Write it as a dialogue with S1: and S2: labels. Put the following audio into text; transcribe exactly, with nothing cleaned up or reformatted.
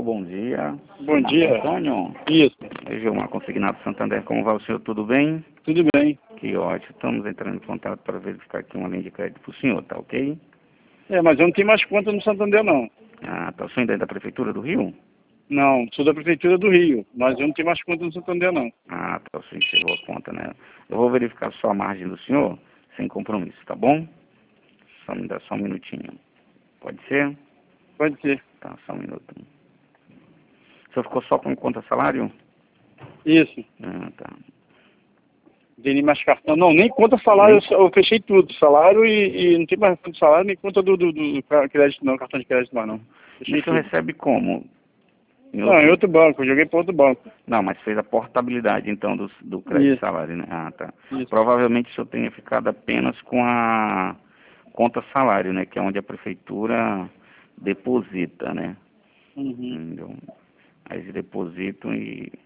S1: bom dia.
S2: Bom
S1: Marco
S2: dia.
S1: Antônio.
S2: Isso,
S1: Gilmar Consignado Santander, como vai o senhor? Tudo bem?
S2: tudo bem.
S1: Que ótimo. Estamos entrando em contato para verificar aqui uma linha de crédito para o senhor, tá ok?
S2: É, mas eu não tenho mais conta no Santander, não.
S1: Ah, tá. O senhor ainda é da Prefeitura do Rio?
S2: Não, sou da Prefeitura do Rio, mas eu não tenho mais conta no Santander, não.
S1: Ah, tá. O senhor encerrou a conta, né? Eu vou verificar só a margem do senhor, sem compromisso, tá bom? Só me dá só um minutinho. Pode ser?
S2: Pode ser.
S1: Tá, só um minuto. O senhor ficou só com conta salário?
S2: Isso.
S1: Ah, tá.
S2: Não tem nem mais cartão. Não, nem conta salário,
S1: Nem-
S2: eu, só- eu fechei tudo. Salário e, e não tem mais conta de salário, nem conta do, do, do crédito, não, cartão de crédito mais, não.
S1: Mas
S2: Fechei
S1: o senhor
S2: tudo.
S1: recebe como? Em
S2: Não, em outro banco, eu joguei para outro banco.
S1: Não, mas fez a portabilidade, então, do, do crédito
S2: Isso,
S1: salário, né? Ah, tá.
S2: isso.
S1: Provavelmente o senhor tenha ficado apenas com a conta salário, né? Que é onde a prefeitura deposita, né?
S2: Uhum.
S1: Então, aí eles depositam e